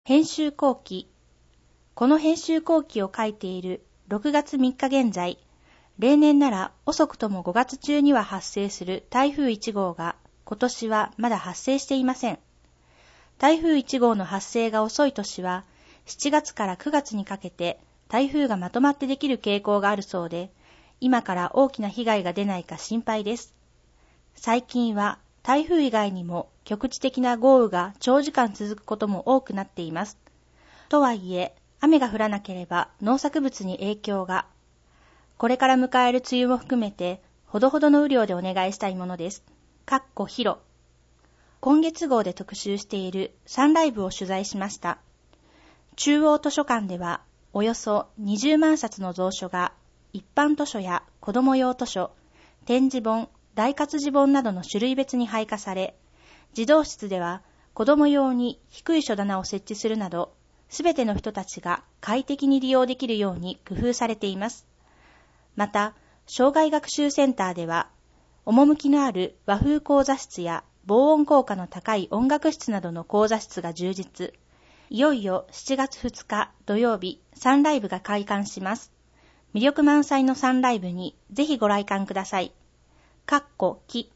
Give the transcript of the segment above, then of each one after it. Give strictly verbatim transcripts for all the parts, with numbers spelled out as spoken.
編集後期。この編集後期を書いているろくがつみっか現在、例年なら遅くともごがつ中には発生する台風いち号が今年はまだ発生していません。台風いち号の発生が遅い年はしちがつからくがつにかけて台風がまとまってできる傾向があるそうで、今から大きな被害が出ないか心配です。最近は台風以外にも局地的な豪雨が長時間続くことも多くなっています。とはいえ、雨が降らなければ農作物に影響が。これから迎える梅雨も含めて、ほどほどの雨量でお願いしたいものです。かっこ広。今月号で特集しているサンライブを取材しました。中央図書館では、およそにじゅうまんさつの蔵書が、一般図書や子ども用図書、点字本、大活字本などの種類別に配下され、児童室では子ども用に低い書棚を設置するなど、すべての人たちが快適に利用できるように工夫されています。また、障害学習センターでは、趣のある和風講座室や防音効果の高い音楽室などの講座室が充実。いよいよしちがつふつか土曜日、サンライブが開館します。魅力満載のサンライブにぜひご来館ください。かっこき。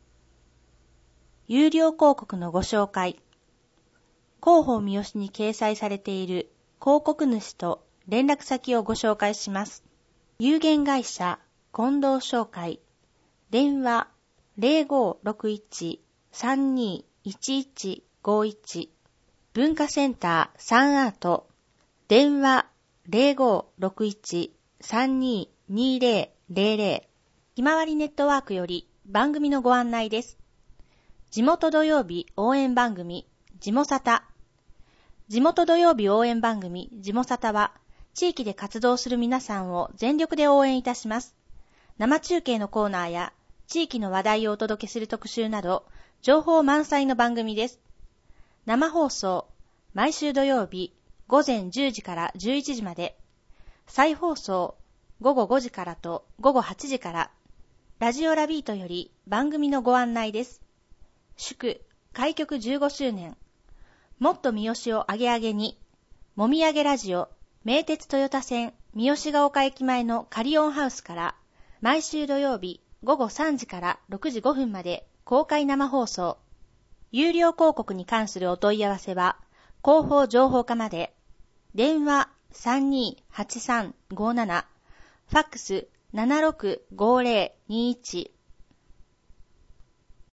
有料広告のご紹介。広報三好に掲載されている広告主と連絡先をご紹介します。有限会社近藤商会。電話 ゼロごろくいち さんにいちいちごいち。文化センターサンアート。電話 ゼロごろくいち さんににゼロゼロゼロ。ひまわりネットワークより番組のご案内です。地元土曜日応援番組、じもさた。地元土曜日応援番組、じもさたは、地域で活動する皆さんを全力で応援いたします。生中継のコーナーや、地域の話題をお届けする特集など、情報満載の番組です。生放送、毎週土曜日、ごぜんじゅうじからじゅういちじまで。再放送、ごごごじからとごごはちじから。ラジオラビートより番組のご案内です。祝、開局じゅうごしゅうねん。もっと三好をアゲアゲに。もみあげラジオ、名鉄豊田線、三好ヶ丘駅前のカリオンハウスから、毎週土曜日ごごさんじからろくじごふんまで公開生放送。有料広告に関するお問い合わせは、広報情報課まで。電話 さんにーはちさんごーなな、ファックス ななろくごーぜろにーいち。